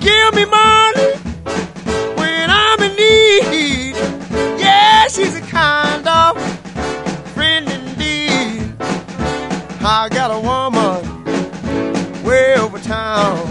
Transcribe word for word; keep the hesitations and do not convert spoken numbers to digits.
give me money when I'm in need. Yeah, she's a kind of friend indeed. I got a woman way over town.